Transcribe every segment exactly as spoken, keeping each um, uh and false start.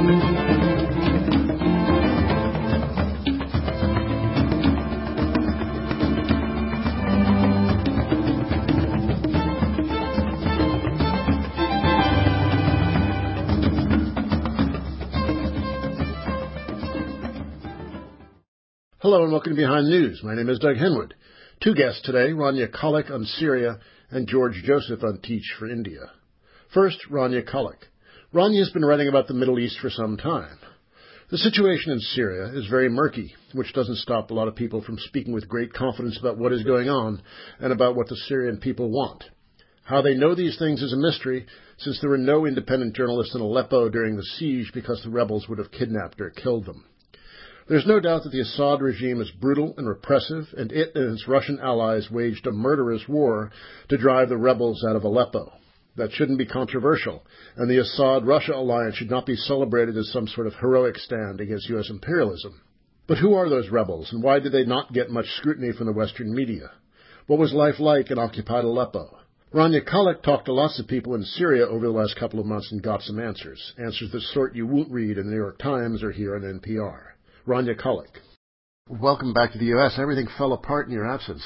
Hello and welcome to Behind the News. My name is Doug Henwood. Two guests today, Rania Khalek on Syria and George Joseph on Teach for India. First, Rania Khalek. Rania has been writing about the Middle East for some time. The situation in Syria is very murky, which doesn't stop a lot of people from speaking with great confidence about what is going on and about what the Syrian people want. How they know these things is a mystery, since there were no independent journalists in Aleppo during the siege because the rebels would have kidnapped or killed them. There's no doubt that the Assad regime is brutal and repressive, and it and its Russian allies waged a murderous war to drive the rebels out of Aleppo. That shouldn't be controversial, and the Assad-Russia alliance should not be celebrated as some sort of heroic stand against U S imperialism. But who are those rebels, and why did they not get much scrutiny from the Western media? What was life like in occupied Aleppo? Rania Khalek talked to lots of people in Syria over the last couple of months and got some answers, answers the sort you won't read in the New York Times or hear on N P R. Rania Khalek. Welcome back to the U S. Everything fell apart in your absence.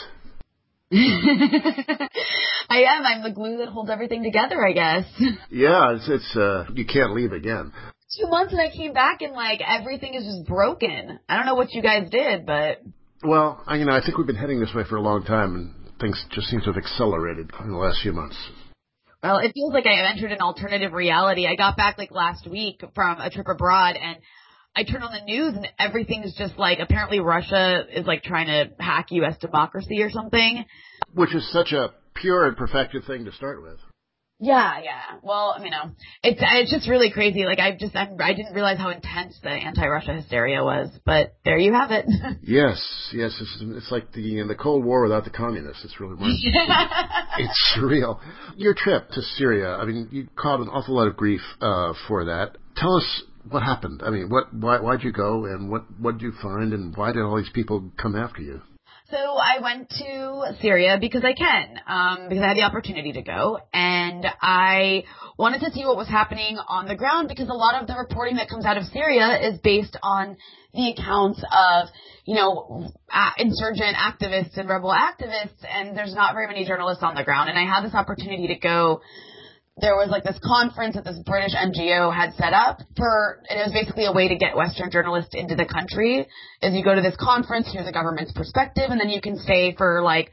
I am. I'm the glue that holds everything together, I guess. Yeah, it's, it's uh, you can't leave again. Two months and I came back and, like, everything is just broken. I don't know what you guys did, but... Well, I, you know, I think we've been heading this way for a long time, and things just seem to have accelerated in the last few months. Well, it feels like I entered an alternative reality. I got back, like, last week from a trip abroad, and I turn on the news and everything's just like, apparently Russia is like trying to hack U S democracy or something. Which is such a pure and perfected thing to start with. Yeah, yeah. Well, you know, it's it's just really crazy. Like, I just, I'm, I didn't realize how intense the anti-Russia hysteria was, but there you have it. Yes, yes. It's, it's like the the Cold War without the communists. It's really weird. It's surreal. Your trip to Syria, I mean, you caught an awful lot of grief uh, for that. Tell us what happened. I mean, what, why, why'd you go, and what, what did you find, and why did all these people come after you? So I went to Syria because I can, um, because I had the opportunity to go, and I wanted to see what was happening on the ground, because a lot of the reporting that comes out of Syria is based on the accounts of, you know, uh, insurgent activists and rebel activists, and there's not very many journalists on the ground, and I had this opportunity to go. There was like this conference that this British N G O had set up for, and it was basically a way to get Western journalists into the country. Is you go to this conference, hear the government's perspective, and then you can stay for like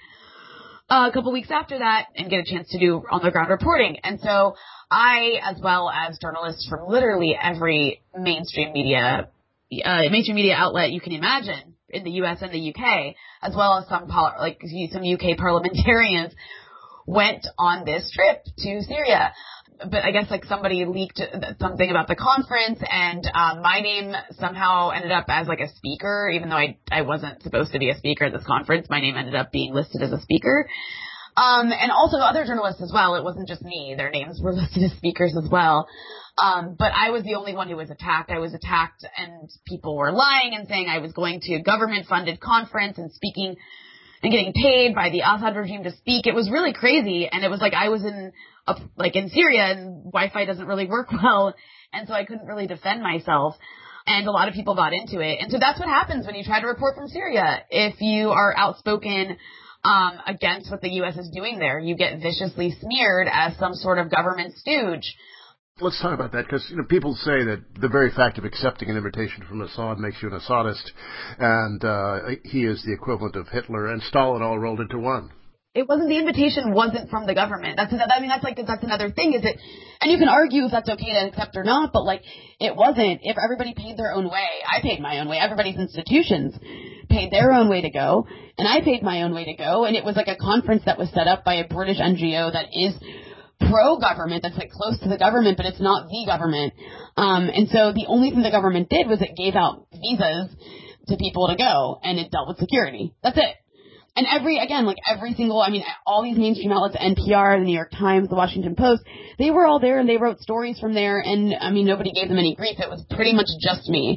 a couple weeks after that and get a chance to do on the ground reporting. And so I, as well as journalists from literally every mainstream media, uh, mainstream media outlet you can imagine in the U S and the U K, as well as some pol- like some U K parliamentarians, went on this trip to Syria. But I guess like somebody leaked something about the conference, and um, my name somehow ended up as like a speaker, even though I I wasn't supposed to be a speaker at this conference. My name ended up being listed as a speaker. Um, and also other journalists as well. It wasn't just me. Their names were listed as speakers as well. Um, but I was the only one who was attacked. I was attacked, and people were lying and saying I was going to a government-funded conference and speaking and getting paid by the Assad regime to speak. It was really crazy, and it was like I was in a, like in Syria, and Wi-Fi doesn't really work well, and so I couldn't really defend myself, and a lot of people got into it. And so that's what happens when you try to report from Syria. If you are outspoken um, against what the U S is doing there, you get viciously smeared as some sort of government stooge. Let's talk about that, because you know, people say that the very fact of accepting an invitation from Assad makes you an Assadist, and uh, he is the equivalent of Hitler and Stalin all rolled into one. It wasn't, the invitation wasn't from the government. That's another, I mean, that's like, that's another thing, is it, and you can argue if that's okay to accept or not, but like, it wasn't. If everybody paid their own way, I paid my own way, everybody's institutions paid their own way to go, and I paid my own way to go, and it was like a conference that was set up by a British N G O that is pro-government, that's like close to the government, but it's not the government. Um, and so the only thing the government did was it gave out visas to people to go, and it dealt with security. That's it. And every, again, like every single, I mean, all these mainstream outlets, N P R, the New York Times, the Washington Post, they were all there and they wrote stories from there, and I mean, nobody gave them any grief. It was pretty much just me.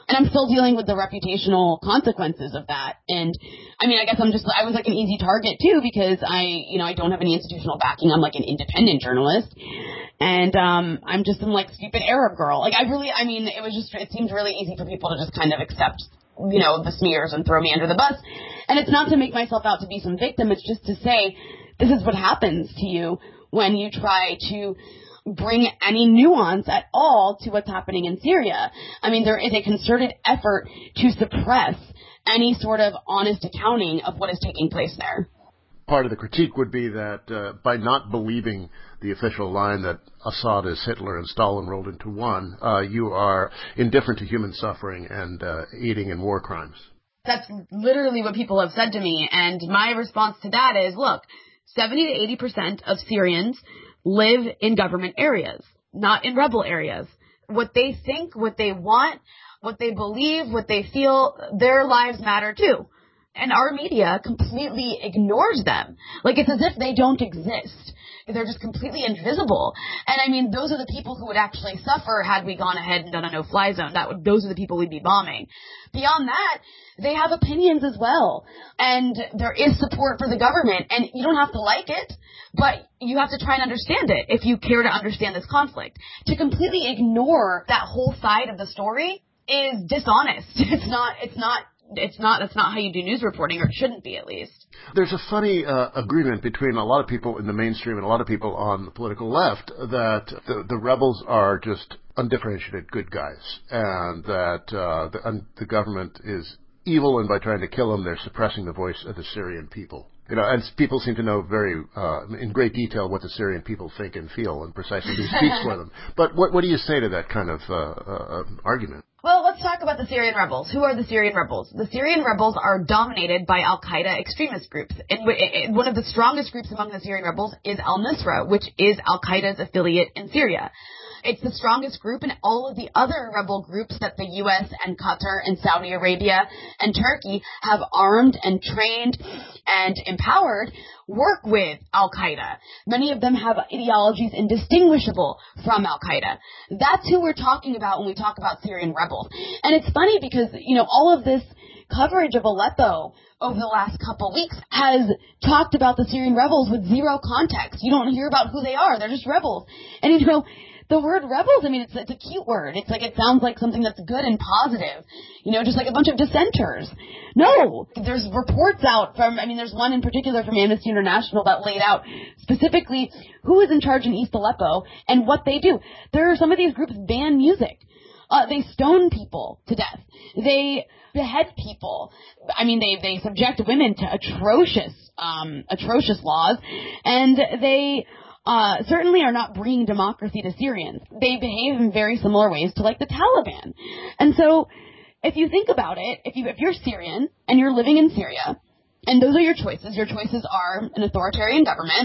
And I'm still dealing with the reputational consequences of that. And I mean, I guess I'm just, I was like an easy target too, because I, you know, I don't have any institutional backing. I'm like an independent journalist. And, um, I'm just some like stupid Arab girl. Like I really, I mean, it was just, it seemed really easy for people to just kind of accept, you know, the smears and throw me under the bus. And it's not to make myself out to be some victim. It's just to say, this is what happens to you when you try to bring any nuance at all to what's happening in Syria. I mean, there is a concerted effort to suppress any sort of honest accounting of what is taking place there. Part of the critique would be that uh, by not believing the official line that Assad is Hitler and Stalin rolled into one, uh, you are indifferent to human suffering and uh, aiding in war crimes. That's literally what people have said to me, and my response to that is, look, seventy to eighty percent of Syrians live in government areas, not in rebel areas. What they think, what they want, what they believe, what they feel, their lives matter too. And our media completely ignores them. Like it's as if they don't exist. They're just completely invisible. And I mean, those are the people who would actually suffer had we gone ahead and done a no-fly zone. That would, those are the people we'd be bombing. Beyond that, they have opinions as well. And there is support for the government. And you don't have to like it, but you have to try and understand it if you care to understand this conflict. To completely ignore that whole side of the story is dishonest. It's not, it's not, it's not, that's not how you do news reporting, or it shouldn't be at least. There's a funny uh, agreement between a lot of people in the mainstream and a lot of people on the political left that the, the rebels are just undifferentiated good guys, and that uh, the, um, the government is evil, and by trying to kill them, they're suppressing the voice of the Syrian people. You know, and people seem to know very, uh, in great detail what the Syrian people think and feel, and precisely who speaks for them. But what, what do you say to that kind of uh, uh, argument? Well, let's talk about the Syrian rebels. Who are the Syrian rebels? The Syrian rebels are dominated by Al-Qaeda extremist groups. And one of the strongest groups among the Syrian rebels is Al-Nusra, which is Al-Qaeda's affiliate in Syria. It's the strongest group, and all of the other rebel groups that the U S and Qatar and Saudi Arabia and Turkey have armed and trained and empowered work with Al-Qaeda. Many of them have ideologies indistinguishable from Al-Qaeda. That's who we're talking about when we talk about Syrian rebels. And it's funny because, you know, all of this coverage of Aleppo over the last couple weeks has talked about the Syrian rebels with zero context. You don't hear about who they are. They're just rebels. And, you know, the word rebels, I mean, it's, it's a cute word. It's like, it sounds like something that's good and positive, you know, just like a bunch of dissenters. No, there's reports out from, I mean, there's one in particular from Amnesty International that laid out specifically who is in charge in East Aleppo and what they do. There are some of these groups ban music. Uh, they stone people to death. They behead people. I mean, they, they subject women to atrocious, um, atrocious laws, and they, Uh, certainly are not bringing democracy to Syrians. They behave in very similar ways to like the Taliban. And so if you think about it, if you, if you're Syrian and you're living in Syria, and those are your choices, your choices are an authoritarian government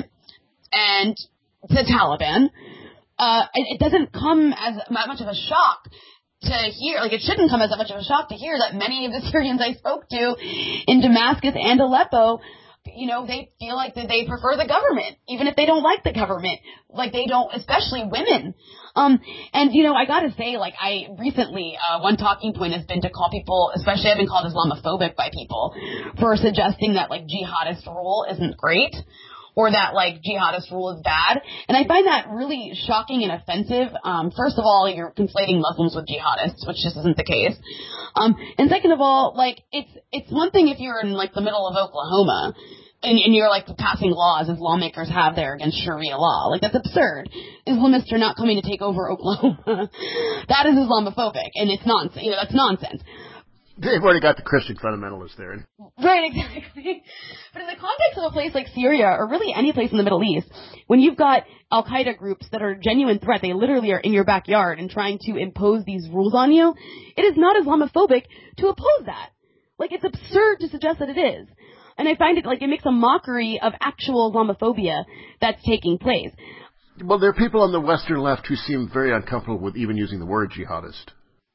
and the Taliban, uh, it, it doesn't come as much of a shock to hear, like it shouldn't come as much of a shock to hear that many of the Syrians I spoke to in Damascus and Aleppo, you know, they feel like that they prefer the government, even if they don't like the government. Like they don't, especially women. Um, and, you know, I gotta say, like, I recently, uh, one talking point has been to call people, especially I've been called Islamophobic by people for suggesting that, like, jihadist rule isn't great, or that, like, jihadist rule is bad. And I find that really shocking and offensive. Um, first of all, you're conflating Muslims with jihadists, which just isn't the case. Um, and second of all, like, it's, it's one thing if you're in, like, the middle of Oklahoma, and, and you're, like, passing laws as lawmakers have there against Sharia law. Like, that's absurd. Islamists are not coming to take over Oklahoma. That is Islamophobic, and it's nonsense. You know, that's nonsense. They've already got the Christian fundamentalists there. Right, exactly. But in the context of a place like Syria, or really any place in the Middle East, when you've got Al-Qaeda groups that are a genuine threat, they literally are in your backyard and trying to impose these rules on you, it is not Islamophobic to oppose that. Like, it's absurd to suggest that it is. And I find it, like, it makes a mockery of actual Islamophobia that's taking place. Well, there are people on the Western left who seem very uncomfortable with even using the word jihadist.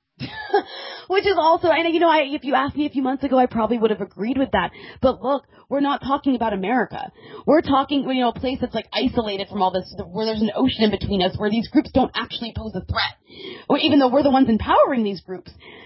Which is also, and you know, I, if you asked me a few months ago, I probably would have agreed with that. But look, we're not talking about America. We're talking, you know, a place that's like isolated from all this, where there's an ocean in between us, where these groups don't actually pose a threat. Or even though we're the ones empowering these groups,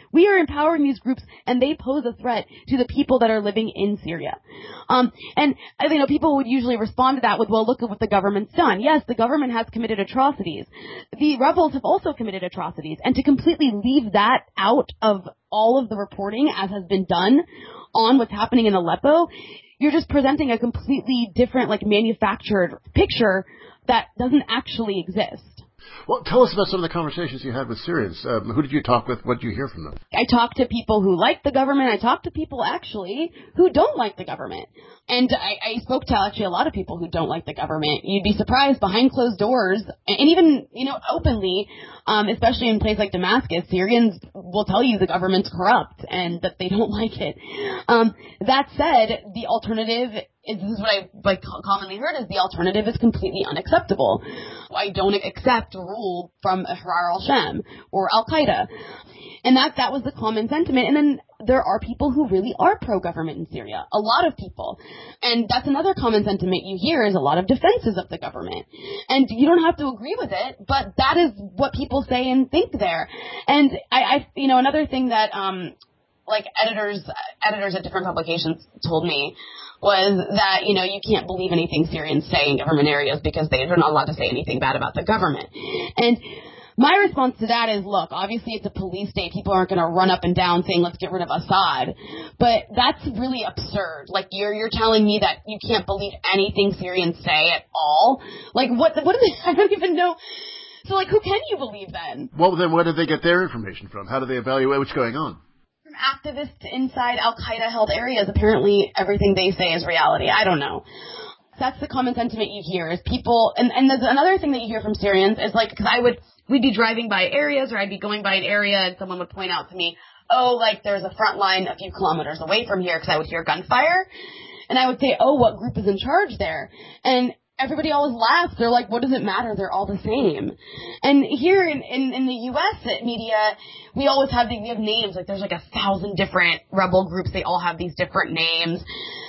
We are empowering these groups, and they pose a threat to the people that are living in Syria. Um, and, you know, people would usually respond to that with, well, look at what the government's done. Yes, the government has committed atrocities. The rebels have also committed atrocities. And to completely leave that out of all of the reporting, as has been done on what's happening in Aleppo, you're just presenting a completely different, like, manufactured picture that doesn't actually exist. Well, tell us about some of the conversations you had with Syrians. Um, who did you talk with? What did you hear from them? I talked to people who like the government. I talked to people, actually, who don't like the government. And I, I spoke to, actually, a lot of people who don't like the government. You'd be surprised, behind closed doors, and even, you know, openly, um, especially in places like Damascus, Syrians will tell you the government's corrupt and that they don't like it. Um, that said, the alternative is, this is what I like commonly heard, is the alternative is completely unacceptable. I don't accept rule from Ahrar al-Sham or Al-Qaeda. And that, that was the common sentiment. And then there are people who really are pro-government in Syria. A lot of people. And that's another common sentiment you hear, is a lot of defenses of the government. And you don't have to agree with it, but that is what people say and think there. And I, I you know, another thing that, um, like editors, editors at different publications told me was that, you know, you can't believe anything Syrians say in government areas because they're not allowed to say anything bad about the government. And my response to that is, look, obviously it's a police state. People aren't going to run up and down saying, let's get rid of Assad. But that's really absurd. Like, you're you're telling me that you can't believe anything Syrians say at all? Like, what, what is it? I don't even know. So, like, who can you believe then? Well, then where do they get their information from? How do they evaluate what's going on? From activists inside Al-Qaeda-held areas. Apparently everything they say is reality. I don't know. That's the common sentiment you hear, is people, and, and there's another thing that you hear from Syrians is, like, because I would, we'd be driving by areas, or I'd be going by an area, and someone would point out to me, oh, like, there's a front line a few kilometers away from here, because I would hear gunfire, and I would say, oh, what group is in charge there? And everybody always laughs. They're like, what does it matter? They're all the same. And here in, in, in the U S media, we always have, the, we have names, like, there's like a thousand different rebel groups, they all have these different names.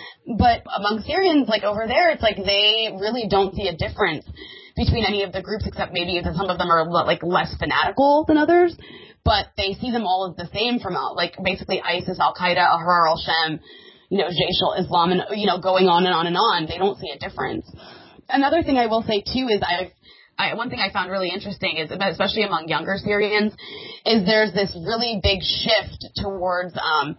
But among Syrians, like over there, it's like they really don't see a difference between any of the groups, except maybe that some of them are like less fanatical than others. But they see them all as the same, from like basically ISIS, Al-Qaeda, Ahrar al-Sham, you know, Jaish al-Islam, and, you know, going on and on and on. They don't see a difference. Another thing I will say too is I've I, one thing I found really interesting is, especially among younger Syrians, is there's this really big shift towards um,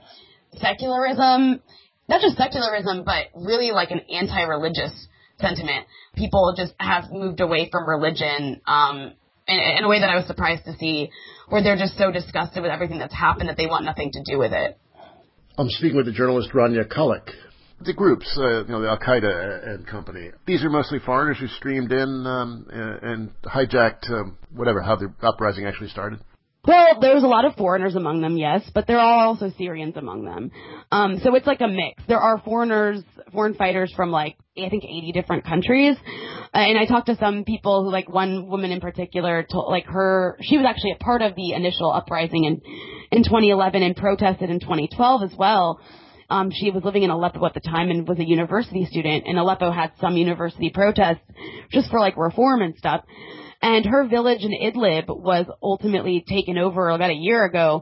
secularism. Not just secularism, but really like an anti-religious sentiment. People just have moved away from religion um, in, in a way that I was surprised to see, where they're just so disgusted with everything that's happened that they want nothing to do with it. I'm speaking with the journalist Rania Khalek. The groups, uh, you know, the Al-Qaeda and company, these are mostly foreigners who streamed in um, and hijacked um, whatever, how the uprising actually started. Well, there's a lot of foreigners among them, yes, but there are also Syrians among them. Um, so it's like a mix. There are foreigners, foreign fighters from like, I think eighty different countries. Uh, and I talked to some people who, like one woman in particular, told, like her, she was actually a part of the initial uprising in, in twenty eleven and protested in twenty twelve as well. Um, she was living in Aleppo at the time and was a university student, and Aleppo had some university protests just for like reform and stuff. And her village in Idlib was ultimately taken over about a year ago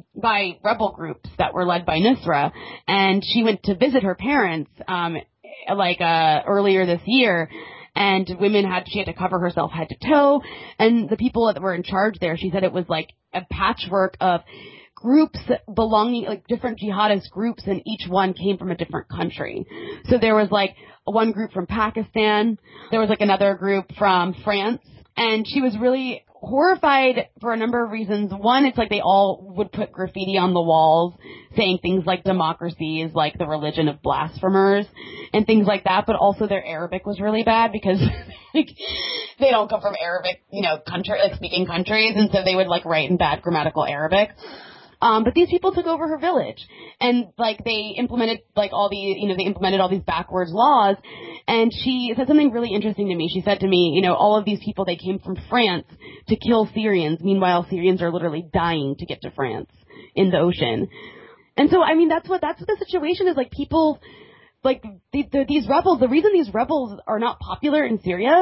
by rebel groups that were led by Nusra. And she went to visit her parents, um, like, uh, earlier this year. And women had, she had to cover herself head to toe. And the people that were in charge there, she said it was like a patchwork of groups belonging, like different jihadist groups, and each one came from a different country. So there was like one group from Pakistan. There was like another group from France. And she was really horrified for a number of reasons. One, it's like they all would put graffiti on the walls saying things like democracy is like the religion of blasphemers and things like that. But also their Arabic was really bad because like, they don't come from Arabic, you know, country, like speaking countries. And so they would like write in bad grammatical Arabic. Um, but these people took over her village, and like they implemented like all the, you know, they implemented all these backwards laws. And she said something really interesting to me. She said to me, you know, all of these people, they came from France to kill Syrians. Meanwhile, Syrians are literally dying to get to France in the ocean. And so, I mean, that's what, that's what the situation is. Like people, like the, the, these rebels, the reason these rebels are not popular in Syria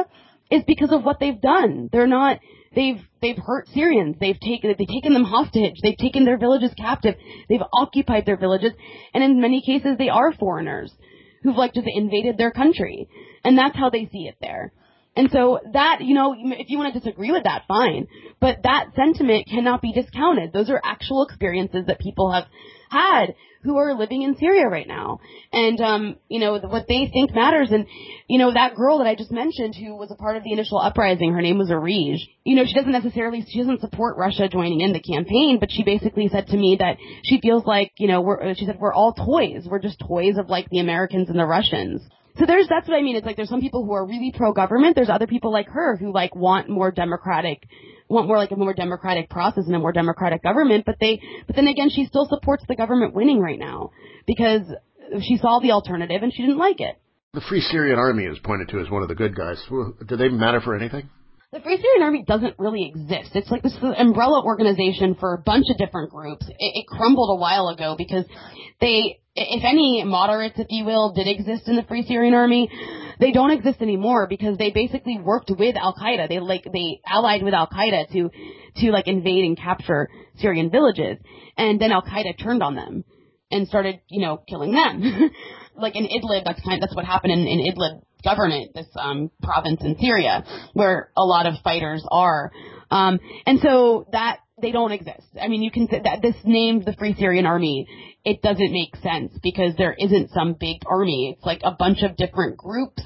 is because of what they've done. They're not, they've, they've hurt Syrians. They've taken, they've taken them hostage. They've taken their villages captive. They've occupied their villages. And in many cases, they are foreigners who've like just invaded their country. And that's how they see it there. And so that, you know, if you want to disagree with that, fine. But that sentiment cannot be discounted. Those are actual experiences that people have had who are living in Syria right now. And, um, you know, what they think matters. And, you know, that girl that I just mentioned who was a part of the initial uprising, her name was Arij. You know, she doesn't necessarily, she doesn't support Russia joining in the campaign, but she basically said to me that she feels like, you know, we're, she said, we're all toys. We're just toys of like the Americans and the Russians. So there's, that's what I mean. It's like there's some people who are really pro-government. There's other people like her who like want more democratic, want more like a more democratic process and a more democratic government. But they, but then again, she still supports the government winning right now because she saw the alternative and she didn't like it. The Free Syrian Army is pointed to as one of the good guys. Do they matter for anything? The Free Syrian Army doesn't really exist. It's like this umbrella organization for a bunch of different groups. It, it crumbled a while ago because they, if any moderates, if you will, did exist in the Free Syrian Army, they don't exist anymore because they basically worked with Al-Qaeda. They like, they allied with Al-Qaeda to, to like invade and capture Syrian villages. And then Al-Qaeda turned on them and started, you know, killing them. Like in Idlib, that's kind of, that's what happened in, in Idlib Governorate, this um, province in Syria, where a lot of fighters are. Um, and so that, they don't exist. I mean, you can say that this name, the Free Syrian Army, it doesn't make sense because there isn't some big army. It's like a bunch of different groups.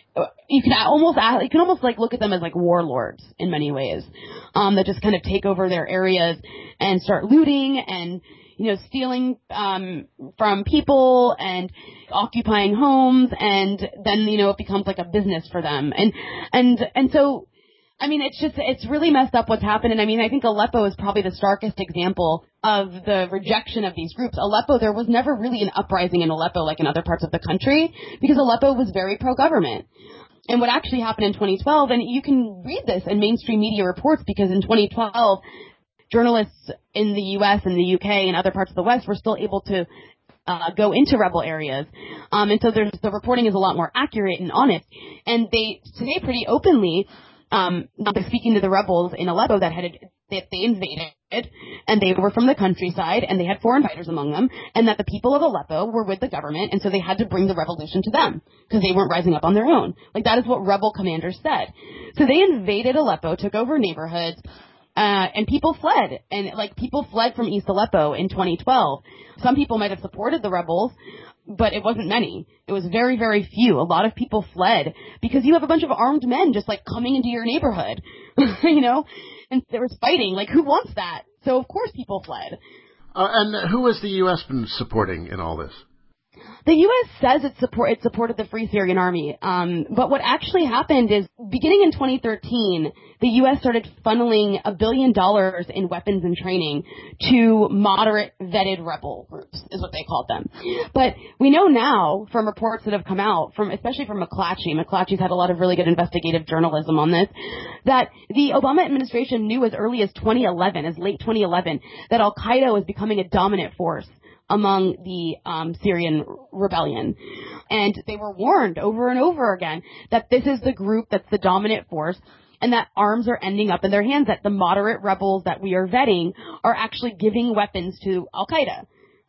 You can almost, you can almost like look at them as like warlords in many ways, um, that just kind of take over their areas and start looting and, you know, stealing um, from people and occupying homes, and then, you know, it becomes like a business for them. And and and so, I mean, it's just, it's really messed up what's happened. And I mean, I think Aleppo is probably the starkest example of the rejection of these groups. Aleppo, there was never really an uprising in Aleppo like in other parts of the country because Aleppo was very pro-government. And what actually happened in twenty twelve, and you can read this in mainstream media reports because in twenty twelve, journalists in the U S and the U K and other parts of the West were still able to uh, go into rebel areas. Um, and so there's, the reporting is a lot more accurate and honest. And they say pretty openly, um, speaking to the rebels in Aleppo that had, that they invaded and they were from the countryside and they had foreign fighters among them, and that the people of Aleppo were with the government, and so they had to bring the revolution to them because they weren't rising up on their own. Like, that is what rebel commanders said. So they invaded Aleppo, took over neighborhoods, Uh, and people fled, and like people fled from East Aleppo in twenty twelve. Some people might have supported the rebels, but it wasn't many. It was very, very few. A lot of people fled because you have a bunch of armed men just like coming into your neighborhood, you know, and there was fighting. Like, who wants that? So of course people fled. Uh, and who has the U S been supporting in all this? The U S says it support it supported the Free Syrian Army, um, but what actually happened is, beginning in twenty thirteen, the U S started funneling a billion dollars in weapons and training to moderate vetted rebel groups, is what they called them. But we know now from reports that have come out, from especially from McClatchy, McClatchy's had a lot of really good investigative journalism on this, that the Obama administration knew as early as twenty eleven, as late twenty eleven, that Al-Qaeda was becoming a dominant force among the um, Syrian rebellion. And they were warned over and over again that this is the group that's the dominant force and that arms are ending up in their hands, that the moderate rebels that we are vetting are actually giving weapons to Al-Qaeda.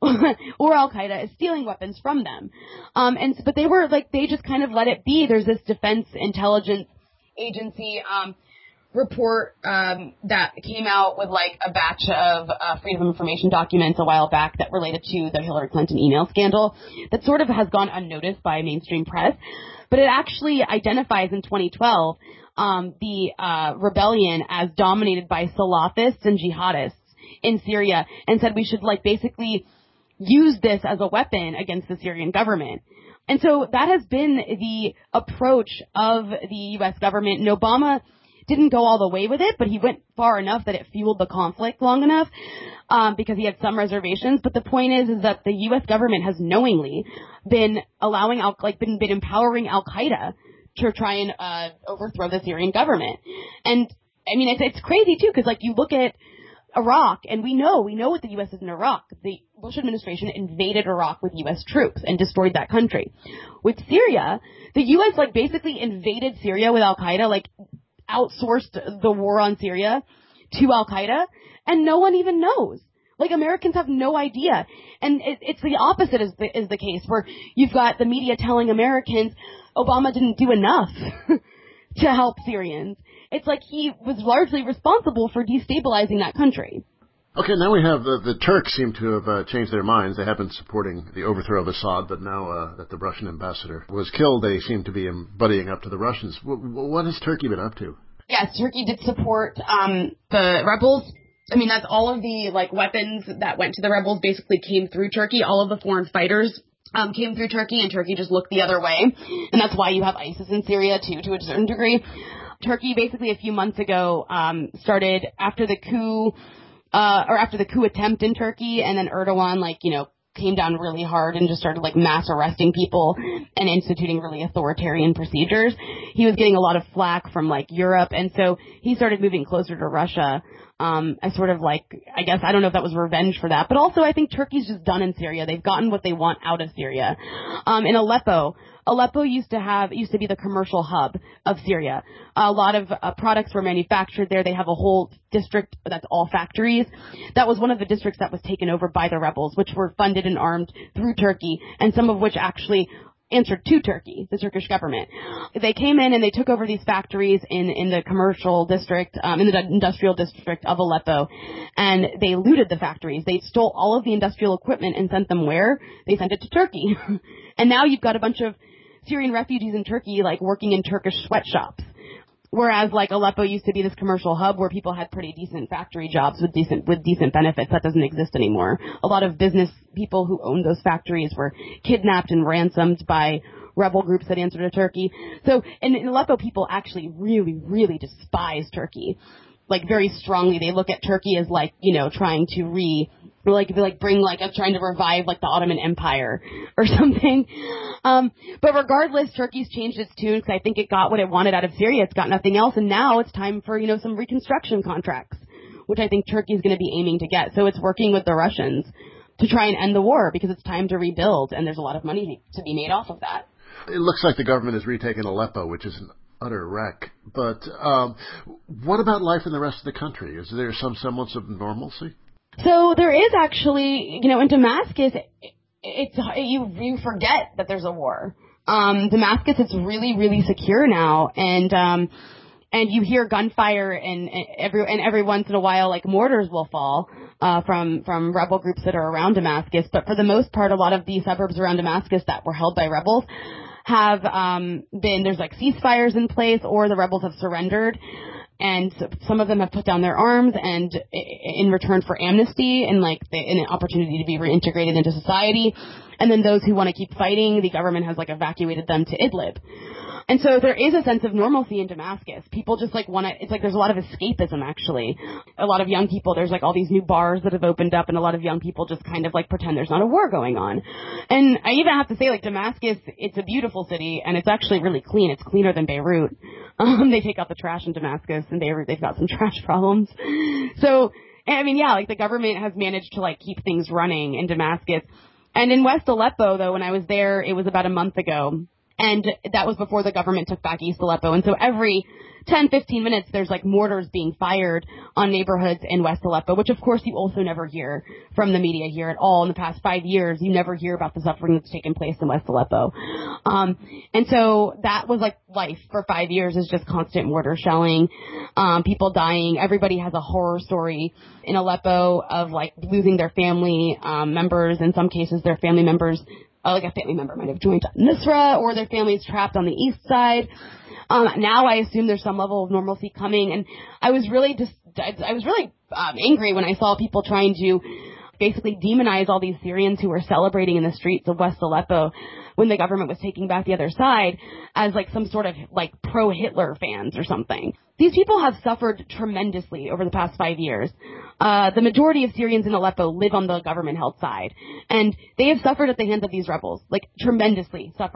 Or Al-Qaeda is stealing weapons from them. Um, and but they were like, they just kind of let it be. There's this Defense Intelligence Agency um report um, that came out with like a batch of uh, Freedom of Information documents a while back that related to the Hillary Clinton email scandal that sort of has gone unnoticed by mainstream press. But it actually identifies in twenty twelve um, the uh, rebellion as dominated by Salafists and jihadists in Syria, and said we should like basically use this as a weapon against the Syrian government. And so that has been the approach of the U S government. And Obama didn't go all the way with it, but he went far enough that it fueled the conflict long enough, um, because he had some reservations. But the point is, is that the U S government has knowingly been allowing, Al- like, been, been empowering Al-Qaeda to try and, uh, overthrow the Syrian government. And, I mean, it's, it's crazy too, because, like, you look at, Iraq, and we know, we know what the U S is in Iraq. The Bush administration invaded Iraq with U S troops and destroyed that country. With Syria, the U S like basically invaded Syria with Al-Qaeda, like outsourced the war on Syria to Al-Qaeda, and no one even knows. Like, Americans have no idea. And it, it's the opposite is the, is the case, where you've got the media telling Americans Obama didn't do enough to help Syrians. It's like he was largely responsible for destabilizing that country. Okay, now we have the, the Turks seem to have uh, changed their minds. They have been supporting the overthrow of Assad, but now uh, that the Russian ambassador was killed, they seem to be um, buddying up to the Russians. W- what has Turkey been up to? Yes, Turkey did support um, the rebels. I mean, that's all of the, like, weapons that went to the rebels basically came through Turkey. All of the foreign fighters um, came through Turkey, and Turkey just looked the other way. And that's why you have ISIS in Syria, too, to a certain degree. Turkey basically a few months ago um, started after the coup, uh, or after the coup attempt in Turkey, and then Erdogan, like, you know, came down really hard and just started, like, mass arresting people and instituting really authoritarian procedures. He was getting a lot of flack from, like, Europe, and so he started moving closer to Russia. Um, I sort of like, I guess, I don't know if that was revenge for that, but also I think Turkey's just done in Syria. They've gotten what they want out of Syria. Um, in Aleppo, Aleppo used to have, used to be the commercial hub of Syria. A lot of uh, products were manufactured there. They have a whole district that's all factories. That was one of the districts that was taken over by the rebels, which were funded and armed through Turkey, and some of which actually answered to Turkey, the Turkish government. They came in and they took over these factories in, in the commercial district, um, in the industrial district of Aleppo, and they looted the factories. They stole all of the industrial equipment and sent them where? They sent it to Turkey. And now you've got a bunch of Syrian refugees in Turkey, like, working in Turkish sweatshops. Whereas, like, Aleppo used to be this commercial hub where people had pretty decent factory jobs with decent with decent benefits. That doesn't exist anymore. A lot of business people who owned those factories were kidnapped and ransomed by rebel groups that answered to Turkey. So, in, in Aleppo, people actually really, really despise Turkey. Like, very strongly. They look at Turkey as, like, you know, trying to re... like like bring like a trying to revive like the Ottoman Empire or something. Um, but regardless, Turkey's changed its tune because I think it got what it wanted out of Syria. It's got nothing else, and now it's time for, you know, some reconstruction contracts, which I think Turkey's going to be aiming to get. So it's working with the Russians to try and end the war because it's time to rebuild, and there's a lot of money to be made off of that. It looks like the government has retaken Aleppo, which is an utter wreck. But um, what about life in the rest of the country? Is there some semblance of normalcy? So there is actually, you know, in Damascus, it's you you forget that there's a war. Um, Damascus, it's really really secure now, and um, and you hear gunfire, and, and every and every once in a while, like, mortars will fall uh, from from rebel groups that are around Damascus. But for the most part, a lot of the suburbs around Damascus that were held by rebels have um, been there's like ceasefires in place, or the rebels have surrendered. And some of them have put down their arms, and in return for amnesty and like the, an opportunity to be reintegrated into society. And then those who want to keep fighting, the government has like evacuated them to Idlib. And so there is a sense of normalcy in Damascus. People just like want to, it's like there's a lot of escapism actually. A lot of young people, there's like all these new bars that have opened up, and a lot of young people just kind of like pretend there's not a war going on. And I even have to say, like, Damascus, it's a beautiful city, and it's actually really clean. It's cleaner than Beirut. Um, they take out the trash in Damascus, and Beirut, they've got some trash problems. So, I mean, yeah, like the government has managed to like keep things running in Damascus. And in West Aleppo, though, when I was there, it was about a month ago. And that was before the government took back East Aleppo. And so every ten, fifteen minutes, there's like mortars being fired on neighborhoods in West Aleppo, which of course you also never hear from the media here at all. In the past five years, you never hear about the suffering that's taken place in West Aleppo. Um, and so that was like life for five years is just constant mortar shelling, um, people dying. Everybody has a horror story in Aleppo of like losing their family, um, members. In some cases, their family members Uh, like a family member might have joined Nusra, or their family is trapped on the east side. Um, now I assume there's some level of normalcy coming, and I was really just, I was really um, angry when I saw people trying to basically demonize all these Syrians who were celebrating in the streets of West Aleppo when the government was taking back the other side as like some sort of like pro-Hitler fans or something. These people have suffered tremendously over the past five years. Uh, the majority of Syrians in Aleppo live on the government-held side, and they have suffered at the hands of these rebels, like tremendously suffered.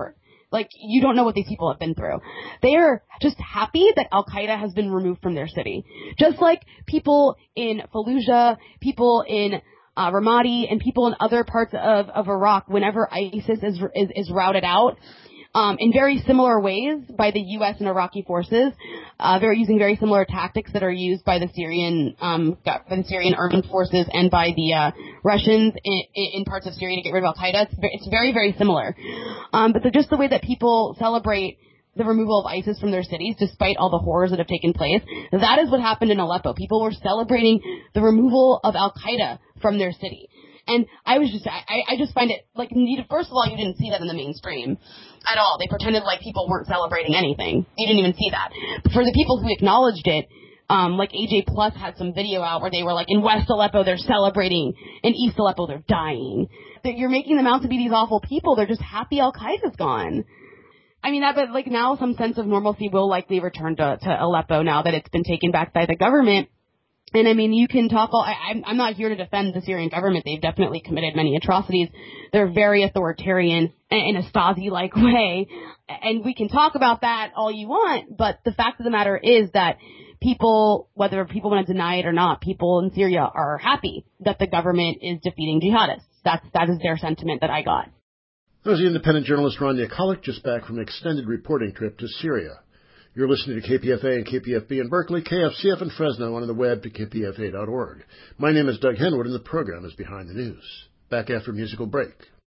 Like, you don't know what these people have been through. They are just happy that Al-Qaeda has been removed from their city. Just like people in Fallujah, people in uh, Ramadi, and people in other parts of, of Iraq, whenever ISIS is, is, is routed out, um, in very similar ways by the U S and Iraqi forces, uh, they're using very similar tactics that are used by the Syrian, um, by the Syrian armed forces and by the, uh, Russians in, in parts of Syria to get rid of Al-Qaeda. It's, it's very, very similar. Um, but they're just the way that people celebrate the removal of ISIS from their cities, despite all the horrors that have taken place. That is what happened in Aleppo. People were celebrating the removal of Al-Qaeda from their city. And I was just, I, I just find it, like, first of all, you didn't see that in the mainstream at all. They pretended like people weren't celebrating anything. You didn't even see that. But for the people who acknowledged it, um, like A J Plus had some video out where they were like, in West Aleppo, they're celebrating. In East Aleppo, they're dying. That you're making them out to be these awful people. They're just happy Al-Qaeda's gone. I mean, that, but like now some sense of normalcy will likely return to, to Aleppo now that it's been taken back by the government. And I mean, you can talk all, I, I'm, I'm not here to defend the Syrian government. They've definitely committed many atrocities. They're very authoritarian in a Stasi-like way. And we can talk about that all you want, but the fact of the matter is that people, whether people want to deny it or not, people in Syria are happy that the government is defeating jihadists. That's, that is their sentiment that I got. That was the independent journalist Rania Khalek, just back from an extended reporting trip to Syria. You're listening to K P F A and K P F B in Berkeley, K F C F in Fresno, and on the web to K P F A dot org. My name is Doug Henwood, and the program is Behind the News. Back after a musical break.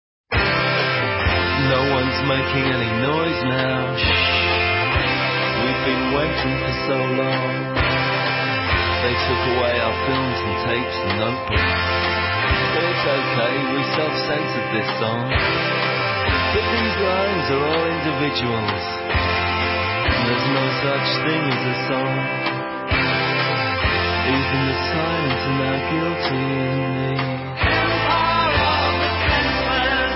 No one's making any noise now. Shh. We've been waiting for so long. They took away our films and tapes and notebooks. But it's okay, we self-censored this song. But these lines are all individuals. There's no such thing as a song. Even the silence are now guilty in the empire of the senseless.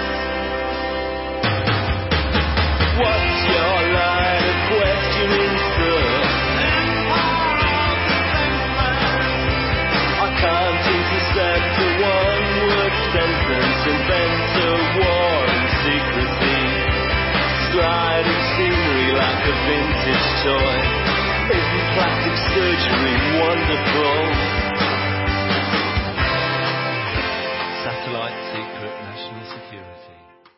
What's your line of questioning, sir? Empire of the senseless. I can't intercept the one-word sentence. Invent a war in secrecy. Sliding scenery like a vintage toy. Isn't plastic surgery wonderful? Satellite secret national security.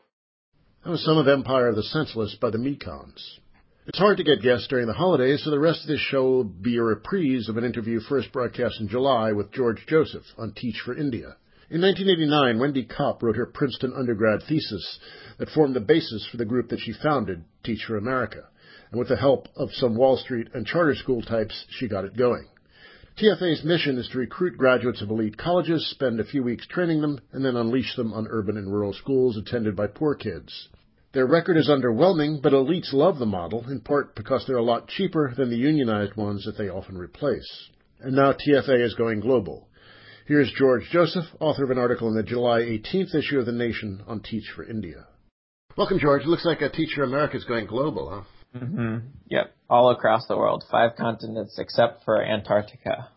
That was some of Empire of the Senseless by the Mekons. It's hard to get guests during the holidays, so the rest of this show will be a reprise of an interview first broadcast in July with George Joseph on Teach for India. In nineteen eighty-nine, Wendy Kopp wrote her Princeton undergrad thesis that formed the basis for the group that she founded, Teach for America. And with the help of some Wall Street and charter school types, she got it going. T F A's mission is to recruit graduates of elite colleges, spend a few weeks training them, and then unleash them on urban and rural schools attended by poor kids. Their record is underwhelming, but elites love the model, in part because they're a lot cheaper than the unionized ones that they often replace. And now T F A is going global. Here's George Joseph, author of an article in the July eighteenth issue of The Nation on Teach for India. Welcome, George. It looks like a Teach for America is going global, huh? Mm-hmm. Yep, all across the world, five continents except for Antarctica.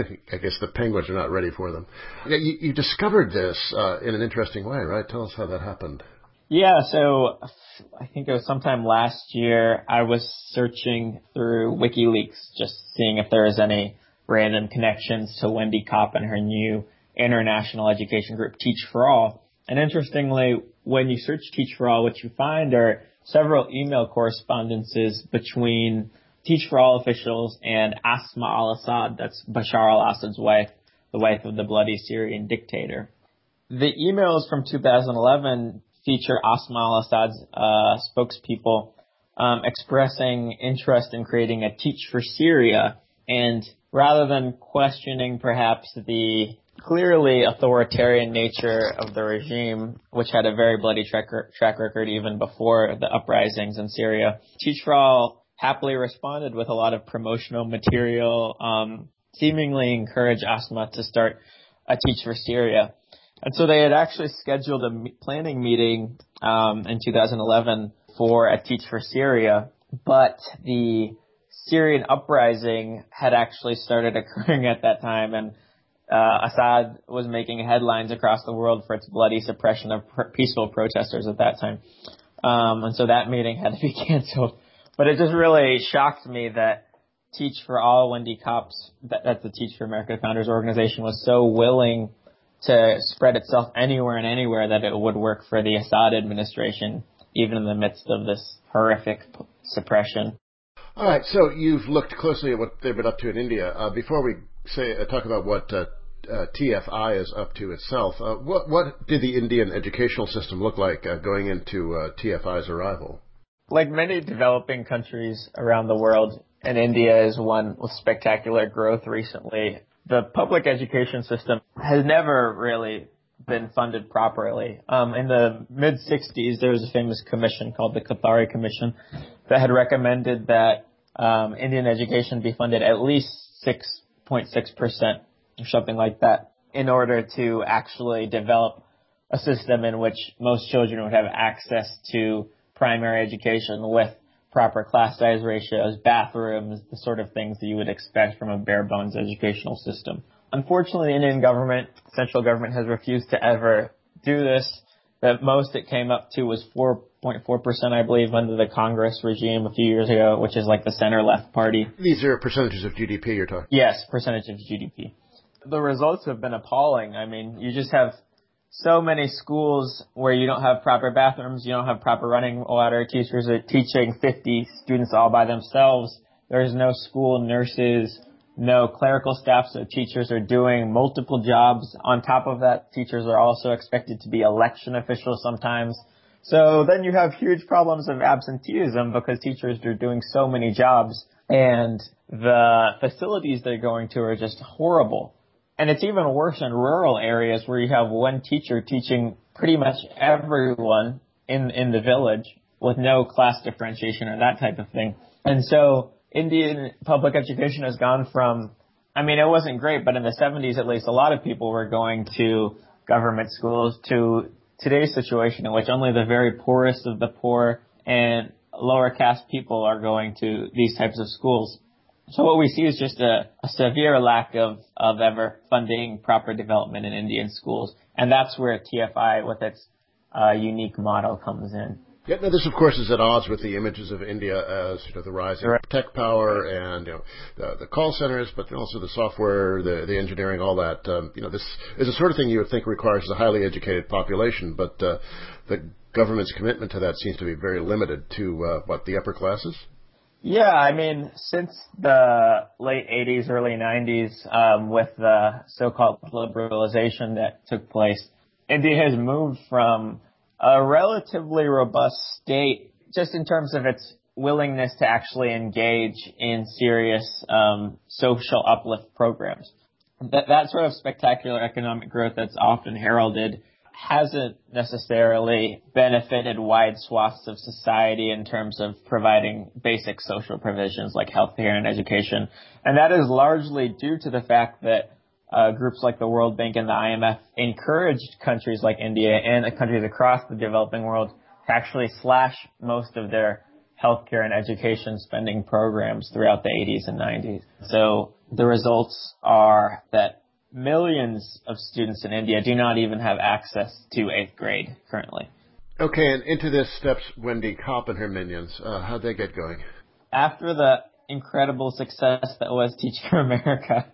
I guess the penguins are not ready for them. You, you discovered this uh, in an interesting way, right? Tell us how that happened. Yeah, so I think it was sometime last year, I was searching through WikiLeaks, just seeing if there was any random connections to Wendy Kopp and her new international education group, Teach for All. And interestingly, when you search Teach for All, what you find are several email correspondences between Teach for All officials and Asma al-Assad, that's Bashar al-Assad's wife, the wife of the bloody Syrian dictator. The emails from two thousand eleven feature Asma al-Assad's uh, spokespeople um, expressing interest in creating a Teach for Syria, and rather than questioning perhaps the clearly authoritarian nature of the regime, which had a very bloody track, track record even before the uprisings in Syria, Teach for All happily responded with a lot of promotional material, um, seemingly encouraged Asma to start a Teach for Syria. And so they had actually scheduled a me- planning meeting um, in two thousand eleven for a Teach for Syria, but the Syrian uprising had actually started occurring at that time, and uh, Assad was making headlines across the world for its bloody suppression of pr- peaceful protesters at that time. Um, and so that meeting had to be canceled. But it just really shocked me that Teach for All, Wendy Kopp's, that, that's the Teach for America Founders Organization, was so willing to spread itself anywhere and anywhere that it would work for the Assad administration, even in the midst of this horrific p- suppression. All right, so you've looked closely at what they've been up to in India. Uh, before we say uh, talk about what uh, uh, T F I is up to itself, uh, what, what did the Indian educational system look like uh, going into uh, T F I's arrival? Like many developing countries around the world, and India is one with spectacular growth recently, the public education system has never really been funded properly. Um, in the mid-sixties, there was a famous commission called the Kathari Commission that had recommended that um, Indian education be funded at least six point six percent or something like that in order to actually develop a system in which most children would have access to primary education with proper class size ratios, bathrooms, the sort of things that you would expect from a bare bones educational system. Unfortunately, the Indian government, central government, has refused to ever do this. The most it came up to was four point four percent, I believe, under the Congress regime a few years ago, which is like the center-left party. These are percentages of G D P you're talking? Yes, percentage of G D P. The results have been appalling. I mean, you just have so many schools where you don't have proper bathrooms, you don't have proper running water, teachers are teaching fifty students all by themselves. There's no school nurses, no clerical staff, so teachers are doing multiple jobs. On top of that, teachers are also expected to be election officials sometimes. So then you have huge problems of absenteeism because teachers are doing so many jobs, and the facilities they're going to are just horrible. And it's even worse in rural areas where you have one teacher teaching pretty much everyone in in the village with no class differentiation or that type of thing. And so Indian public education has gone from, I mean, it wasn't great, but in the seventies at least, a lot of people were going to government schools, to today's situation in which only the very poorest of the poor and lower caste people are going to these types of schools. So what we see is just a, a severe lack of, of ever funding proper development in Indian schools. And that's where T F I, with its uh, unique model, comes in. Yeah, now this, of course, is at odds with the images of India as, you know, the rising Right. tech power and, you know, the, the call centers, but also the software, the, the engineering, all that. Um, you know, this is the sort of thing you would think requires a highly educated population, but uh, the government's commitment to that seems to be very limited to, uh, what, the upper classes? Yeah, I mean, since the late eighties, early nineties, um, with the so-called liberalization that took place, India has moved from a relatively robust state just in terms of its willingness to actually engage in serious um, social uplift programs. That, that sort of spectacular economic growth that's often heralded hasn't necessarily benefited wide swaths of society in terms of providing basic social provisions like healthcare and education. And that is largely due to the fact that uh, groups like the World Bank and the I M F encouraged countries like India and countries across the developing world to actually slash most of their healthcare and education spending programs throughout the eighties and nineties. So the results are that millions of students in India do not even have access to eighth grade currently. Okay, and into this steps Wendy Kopp and her minions. Uh, how'd they get going? After the incredible success that was Teach for America.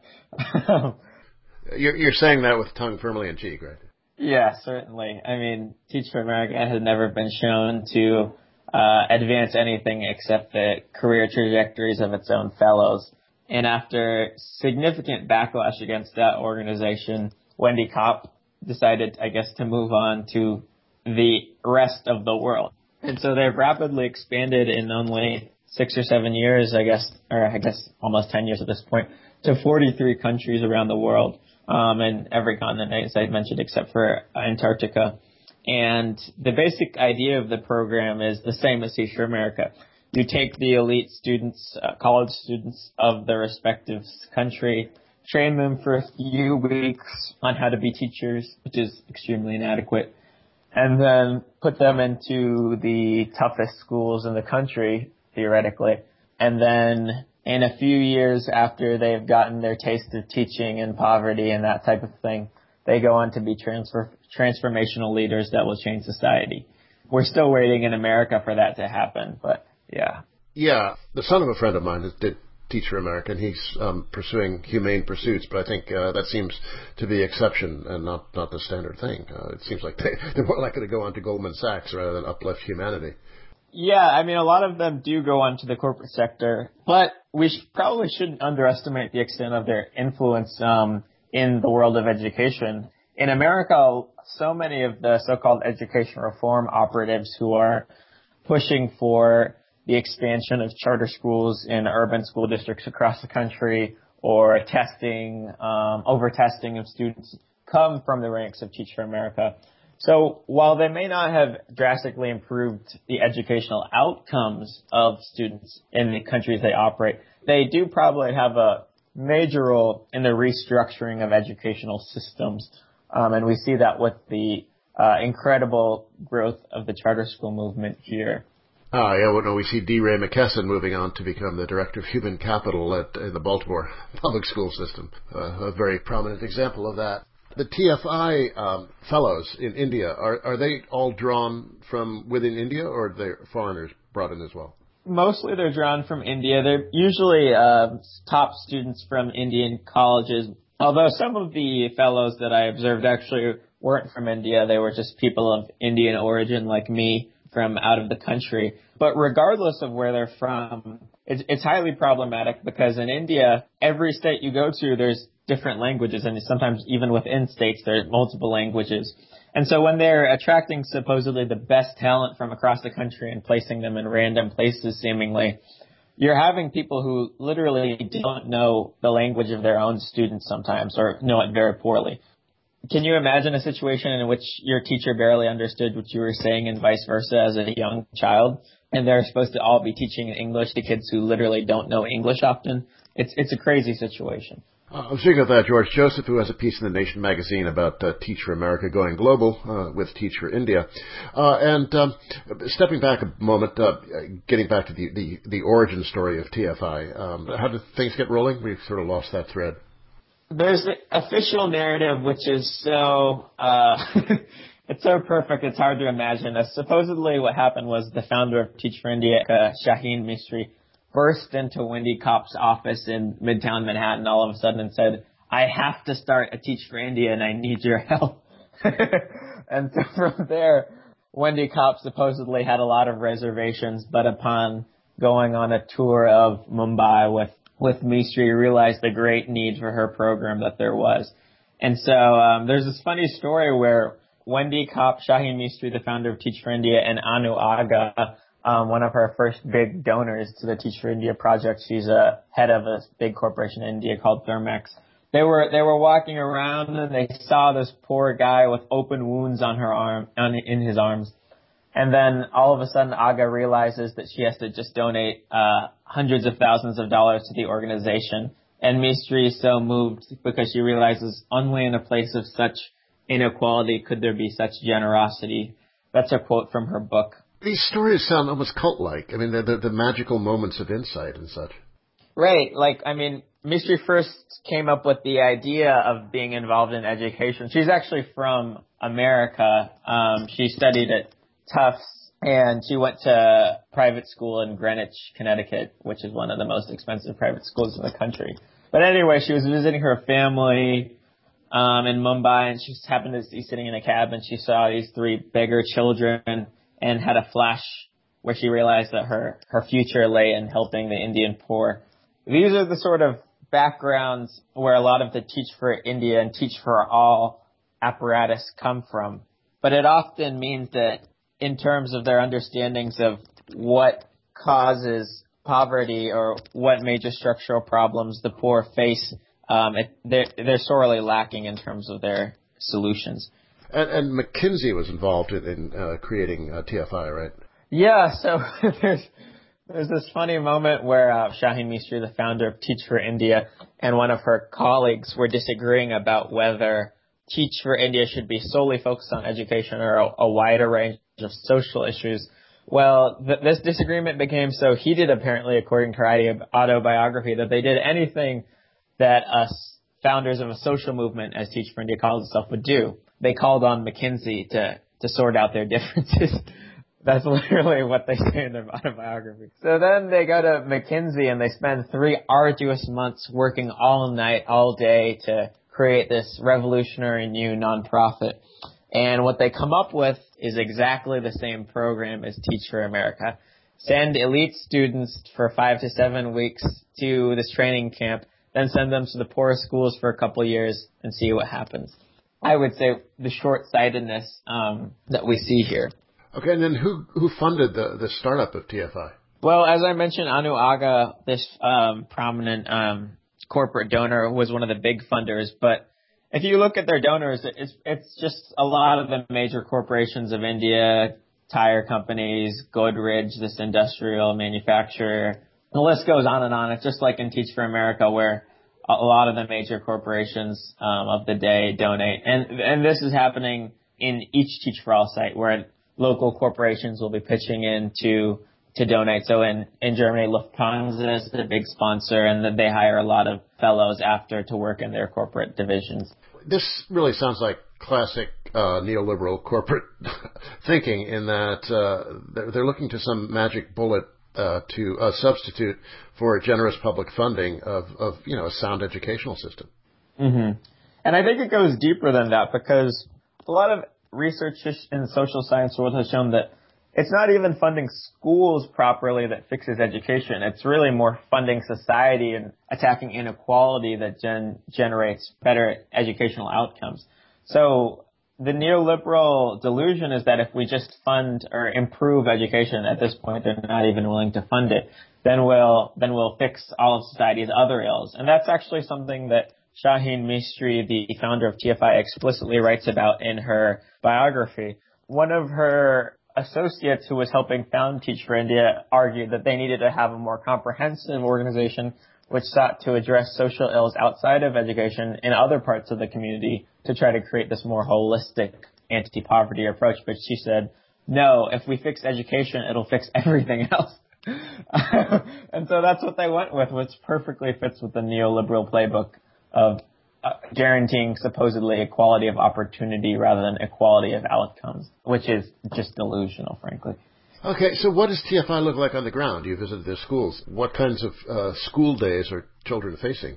you're, you're saying that with tongue firmly in cheek, right? Yeah, certainly. I mean, Teach for America has never been shown to uh, advance anything except the career trajectories of its own fellows. And after significant backlash against that organization, Wendy Kopp decided, I guess, to move on to the rest of the world. And so they've rapidly expanded in only six or seven years, I guess, or I guess almost ten years at this point, to forty-three countries around the world, um, and every continent, as I mentioned, except for Antarctica. And the basic idea of the program is the same as Teach for America. You take the elite students, uh, college students of the respective country, train them for a few weeks on how to be teachers, which is extremely inadequate, and then put them into the toughest schools in the country, theoretically. And then in a few years after they've gotten their taste of teaching and poverty and that type of thing, they go on to be transfer, transformational leaders that will change society. we're still waiting in America for that to happen. But yeah. Yeah. The son of a friend of mine did Teach for America, and he's um, pursuing humane pursuits, but I think uh, that seems to be the exception and not, not the standard thing. Uh, it seems like they, they're more likely to go on to Goldman Sachs rather than uplift humanity. Yeah, I mean, a lot of them do go on to the corporate sector, but we sh- probably shouldn't underestimate the extent of their influence um, in the world of education. In America, so many of the so-called education reform operatives who are pushing for the expansion of charter schools in urban school districts across the country, or testing, um, over-testing of students, come from the ranks of Teach for America. So while they may not have drastically improved the educational outcomes of students in the countries they operate, they do probably have a major role in the restructuring of educational systems. Um, and we see that with the uh, incredible growth of the charter school movement here. Ah, yeah, well, no, we see D. Ray McKesson moving on to become the Director of Human Capital at in the Baltimore public school system. Uh, a very prominent example of that. The T F I um, fellows in India, are, are they all drawn from within India, or are they foreigners brought in as well? Mostly they're drawn from India. They're usually uh, top students from Indian colleges, although some of the fellows that I observed actually weren't from India. They were just people of Indian origin like me, from out of the country. But regardless of where they're from, it's, it's highly problematic because in India, every state you go to, there's different languages, and sometimes even within states, there are multiple languages. And so when they're attracting supposedly the best talent from across the country and placing them in random places seemingly, you're having people who literally don't know the language of their own students sometimes, or know it very poorly. Can you imagine a situation in which your teacher barely understood what you were saying and vice versa as a young child, and they're supposed to all be teaching English to kids who literally don't know English often? It's it's a crazy situation. Uh, I'm speaking of that, George Joseph, who has a piece in the Nation magazine about uh, Teach for America going global uh, with Teach for India. Uh, and um, stepping back a moment, uh, getting back to the, the, the origin story of T F I, um, how did things get rolling? We've sort of lost that thread. There's the official narrative, which is so, uh, it's so perfect, it's hard to imagine. Uh, supposedly what happened was the founder of Teach for India, uh, Shaheen Mistry, burst into Wendy Kopp's office in Midtown Manhattan all of a sudden and said, I have to start a Teach for India and I need your help. And so from there, Wendy Kopp supposedly had a lot of reservations, but upon going on a tour of Mumbai with with Mistry, realized the great need for her program that there was. And so um, there's this funny story where Wendy Kopp, Shaheen Mistry, the founder of Teach for India, and Anu Aga, um, one of her first big donors to the Teach for India project, she's a head of a big corporation in India called Thermex. They were they were walking around and they saw this poor guy with open wounds on her arm, on, in his arms. And then all of a sudden, Aga realizes that she has to just donate uh hundreds of thousands of dollars to the organization. And Mistry is so moved because she realizes only in a place of such inequality could there be such generosity. That's a quote from her book. These stories sound almost cult-like. I mean, the, the, the magical moments of insight and such. Right. Like, I mean, Mistry first came up with the idea of being involved in education. She's actually from America. Um, she studied at Tufts, and she went to private school in Greenwich, Connecticut, which is one of the most expensive private schools in the country. But anyway, she was visiting her family um, in Mumbai, and she just happened to be sitting in a cab, and she saw these three beggar children and had a flash where she realized that her, her future lay in helping the Indian poor. These are the sort of backgrounds where a lot of the Teach for India and Teach for All apparatus come from. But it often means that in terms of their understandings of what causes poverty or what major structural problems the poor face, um, it, they're, they're sorely lacking in terms of their solutions. And, and McKinsey was involved in, in uh, creating uh, T F I, right? Yeah, so there's there's this funny moment where uh, Shaheen Mistry, the founder of Teach for India, and one of her colleagues were disagreeing about whether Teach for India should be solely focused on education or a, a wider range of social issues. Well, th- this disagreement became so heated, apparently, according to her autobiography, that they did anything that us founders of a social movement, as Teach for India calls itself, would do. They called on McKinsey to, to sort out their differences. That's literally what they say in their autobiography. So then they go to McKinsey and they spend three arduous months working all night, all day to create this revolutionary new nonprofit. And what they come up with is exactly the same program as Teach for America. Send elite students for five to seven weeks to this training camp, then send them to the poorest schools for a couple of years and see what happens. I would say the short-sightedness um, that we see here. Okay, and then who who funded the, the startup of T F I? Well, as I mentioned, Anu Aga, this um, prominent um, corporate donor, was one of the big funders. But if you look at their donors, it's it's just a lot of the major corporations of India, tire companies, Godrej, this industrial manufacturer. The list goes on and on. It's just like in Teach for America, where a lot of the major corporations um, of the day donate. And and this is happening in each Teach for All site, where local corporations will be pitching in to, to donate. So in, in Germany, Lufthansa is the big sponsor, and then they hire a lot of fellows after to work in their corporate divisions. This really sounds like classic uh, neoliberal corporate thinking, in that uh, they're, they're looking to some magic bullet uh, to uh, substitute for generous public funding of, of, you know, a sound educational system. Mm-hmm. And I think it goes deeper than that, because a lot of research in the social science world has shown that it's not even funding schools properly that fixes education. It's really more funding society and attacking inequality that gen- generates better educational outcomes. So the neoliberal delusion is that if we just fund or improve education, at this point they're not even willing to fund it, then we'll then we'll fix all of society's other ills. And that's actually something that Shaheen Mistry, the founder of T F I, explicitly writes about in her biography. One of her associates who was helping found Teach for India argued that they needed to have a more comprehensive organization which sought to address social ills outside of education in other parts of the community to try to create this more holistic anti-poverty approach. But she said, no, if we fix education, it'll fix everything else. And so that's what they went with, which perfectly fits with the neoliberal playbook of uh, guaranteeing supposedly equality of opportunity rather than equality of outcomes, which is just delusional, frankly. Okay, so what does T F I look like on the ground? You visited their schools. What kinds of uh, school days are children facing?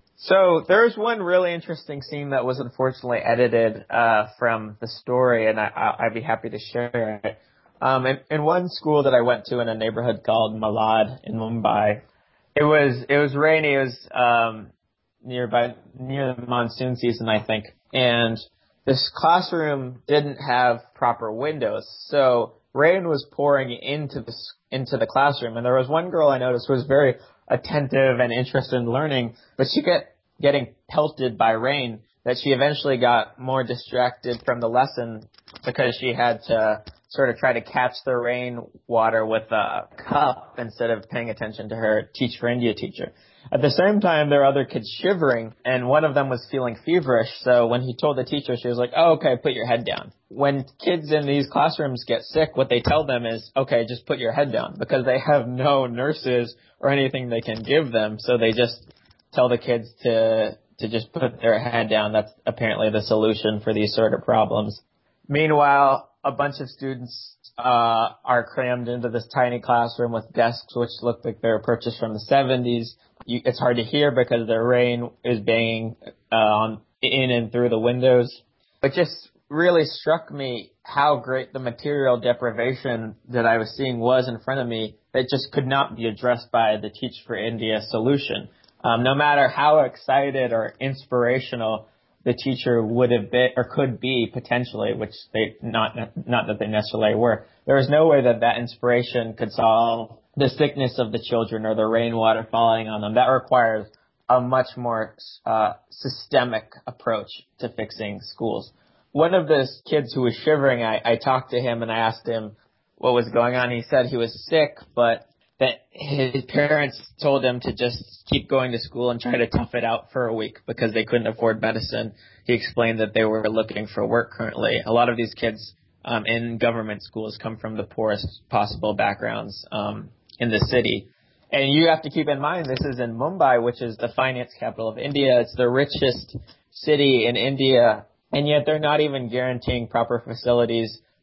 So there's one really interesting scene that was unfortunately edited uh, from the story, and I, I'd be happy to share it. Um, in, in one school that I went to in a neighborhood called Malad in Mumbai, it was it was rainy. It was um, nearby near the monsoon season, I think, and this classroom didn't have proper windows, so rain was pouring into the into the classroom. And there was one girl I noticed who was very attentive and interested in learning, but she kept getting pelted by rain that she eventually got more distracted from the lesson because she had to sort of try to catch the rain water with a cup instead of paying attention to her Teach for India teacher. At the same time, there were other kids shivering, and one of them was feeling feverish. So when he told the teacher, she was like, oh, okay, put your head down. When kids in these classrooms get sick, what they tell them is, okay, just put your head down, because they have no nurses or anything they can give them. So they just tell the kids to to just put their head down. That's apparently the solution for these sort of problems. Meanwhile, a bunch of students uh are crammed into this tiny classroom with desks which look like they were purchased from the seventies. You, it's hard to hear because the rain is banging uh, on in and through the windows. It just really struck me how great the material deprivation that I was seeing was in front of me that just could not be addressed by the Teach for India solution. Um, no matter how excited or inspirational the teacher would have been or could be potentially, which they not not that they necessarily were, there was no way that that inspiration could solve the sickness of the children or the rainwater falling on them. That requires a much more uh, systemic approach to fixing schools. One of the kids who was shivering, I, I talked to him and I asked him what was going on. He said he was sick, but that his parents told him to just keep going to school and try to tough it out for a week because they couldn't afford medicine. He explained that they were looking for work currently. A lot of these kids um, in government schools come from the poorest possible backgrounds um, in the city. And you have to keep in mind, this is in Mumbai, which is the finance capital of India. It's the richest city in India, and yet they're not even guaranteeing proper facilities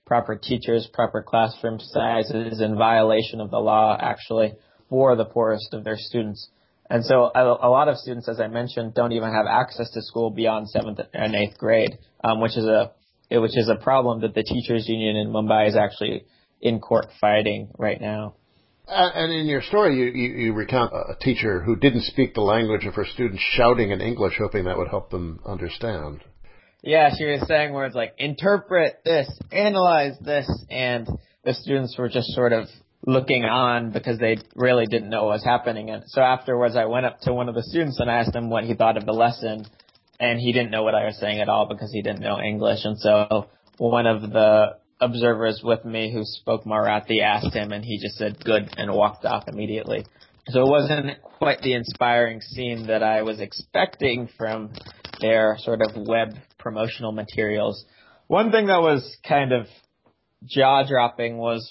proper teachers, proper classroom sizes in violation of the law, actually, for the poorest of their students. And so a, a lot of students, as I mentioned, don't even have access to school beyond seventh and eighth grade, um, which is a which is a problem that the teachers union in Mumbai is actually in court fighting right now. Uh, and in your story, you, you, you recount a teacher who didn't speak the language of her students shouting in English, hoping that would help them understand. Yeah, she was saying words like, interpret this, analyze this, and the students were just sort of looking on because they really didn't know what was happening. And so afterwards, I went up to one of the students and asked him what he thought of the lesson, and he didn't know what I was saying at all because he didn't know English. And so one of the observers with me who spoke Marathi asked him, and he just said, good, and walked off immediately. So it wasn't quite the inspiring scene that I was expecting from their sort of web promotional materials. One thing that was kind of jaw-dropping was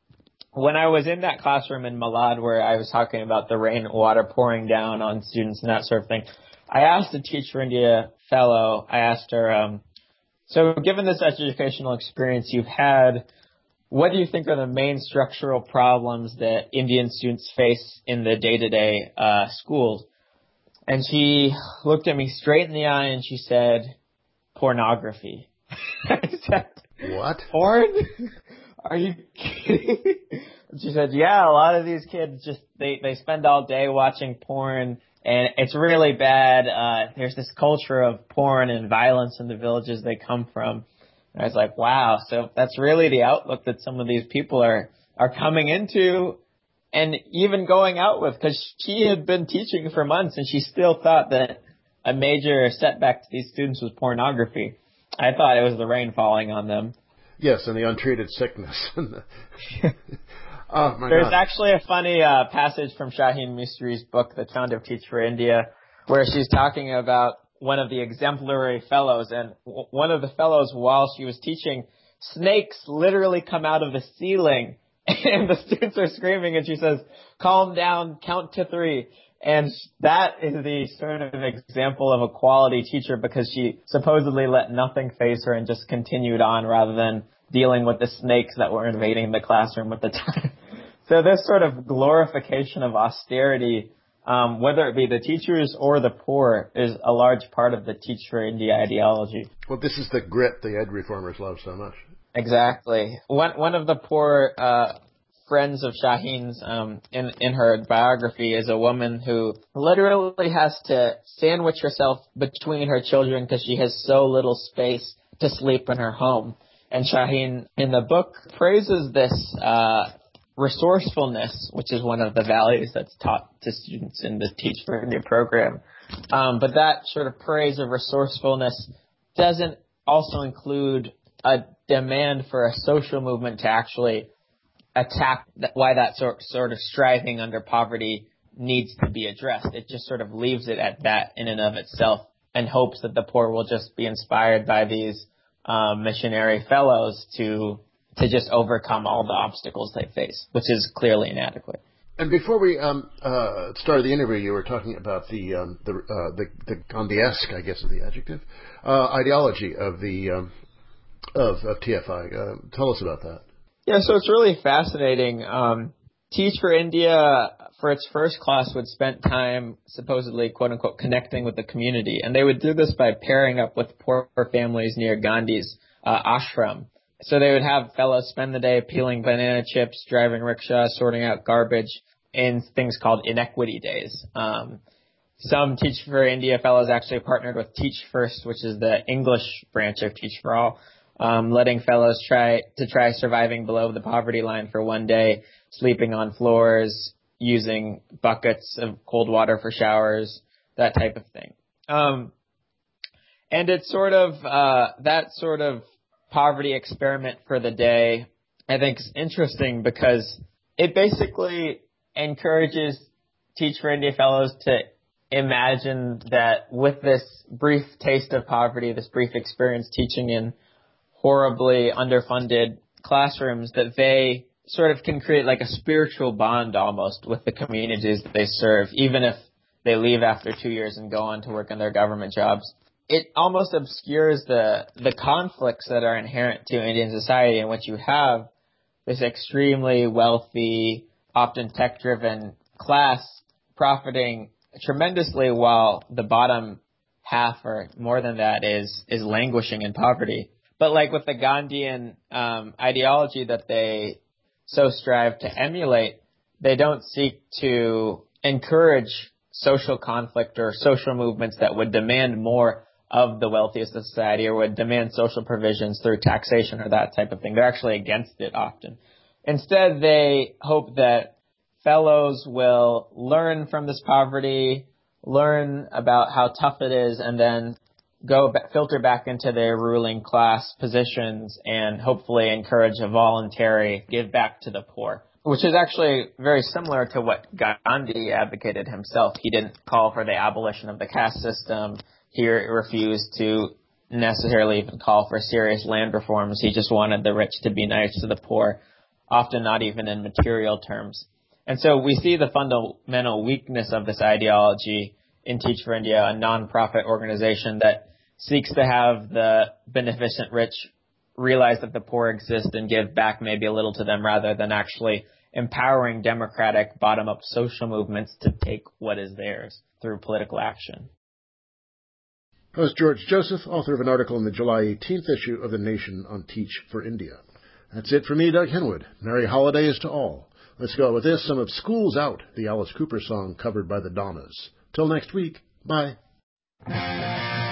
when I was in that classroom in Malad where I was talking about the rainwater pouring down on students and that sort of thing, I asked a Teach for India fellow, I asked her, um, so given this educational experience you've had, what do you think are the main structural problems that Indian students face in the day-to-day uh, schools? And she looked at me straight in the eye and she said, pornography. I said, what? Porn? Are you kidding? She said, yeah, a lot of these kids just, they, they spend all day watching porn. And it's really bad. Uh, there's this culture of porn and violence in the villages they come from. And I was like, wow, so that's really the outlook that some of these people are, are coming into and even going out with, because she had been teaching for months and she still thought that a major setback to these students was pornography. I thought it was the rain falling on them. Yes, and the untreated sickness. Oh, my There's God. actually a funny uh, passage from Shaheen Mistri's book, The Founder of Teach for India, where she's talking about one of the exemplary fellows. And w- one of the fellows, while she was teaching, snakes literally come out of the ceiling. And the students are screaming, and she says, calm down, count to three. And that is the sort of example of a quality teacher because she supposedly let nothing faze her and just continued on rather than dealing with the snakes that were invading the classroom at the time. So this sort of glorification of austerity, um, whether it be the teachers or the poor, is a large part of the Teach for India ideology. Well, this is the grit the ed reformers love so much. Exactly. One one of the poor uh, friends of Shaheen's um, in in her biography is a woman who literally has to sandwich herself between her children because she has so little space to sleep in her home. And Shaheen, in the book, praises this uh, resourcefulness, which is one of the values that's taught to students in the Teach for India program. Um, but that sort of praise of resourcefulness doesn't also include a demand for a social movement to actually attack that, why that sort, sort of striving under poverty needs to be addressed. It just sort of leaves it at that in and of itself and hopes that the poor will just be inspired by these Um, missionary fellows to to just overcome all the obstacles they face, which is clearly inadequate. And before we um, uh, started the interview, you were talking about the um, the, uh, the the Gandhi-esque, I guess is the adjective, uh, ideology of the um, of, of T F I. Uh, tell us about that. Yeah, so it's really fascinating. Um, Teach for India, for its first class, would spend time supposedly, quote unquote, connecting with the community. And they would do this by pairing up with poor families near Gandhi's uh, ashram. So they would have fellows spend the day peeling banana chips, driving rickshaws, sorting out garbage in things called inequity days. Um, some Teach for India fellows actually partnered with Teach First, which is the English branch of Teach for All, um, letting fellows try to try surviving below the poverty line for one day, sleeping on floors, using buckets of cold water for showers, that type of thing. Um, and it's sort of, uh, that sort of poverty experiment for the day, I think is interesting because it basically encourages Teach for India fellows to imagine that with this brief taste of poverty, this brief experience teaching in horribly underfunded classrooms, that they sort of can create like a spiritual bond almost with the communities that they serve, even if they leave after two years and go on to work in their government jobs. it almost obscures the the conflicts that are inherent to Indian society, in which you have this extremely wealthy, often tech-driven class profiting tremendously, while the bottom half or more than that is is languishing in poverty. But like with the Gandhian um, ideology that they so strive to emulate, they don't seek to encourage social conflict or social movements that would demand more of the wealthiest of society or would demand social provisions through taxation or that type of thing. They're actually against it often. Instead, they hope that fellows will learn from this poverty, learn about how tough it is, and then go b- filter back into their ruling class positions and hopefully encourage a voluntary give back to the poor, which is actually very similar to what Gandhi advocated himself. He didn't call for the abolition of the caste system. He refused to necessarily even call for serious land reforms. He just wanted the rich to be nice to the poor, often not even in material terms. And so we see the fundamental weakness of this ideology in Teach for India, a non-profit organization that seeks to have the beneficent rich realize that the poor exist and give back maybe a little to them, rather than actually empowering democratic bottom-up social movements to take what is theirs through political action. That was George Joseph, author of an article in the July eighteenth issue of The Nation on Teach for India. That's it for me, Doug Henwood. Merry holidays to all. Let's go with this, some of School's Out, the Alice Cooper song covered by the Donnas. Till next week, bye.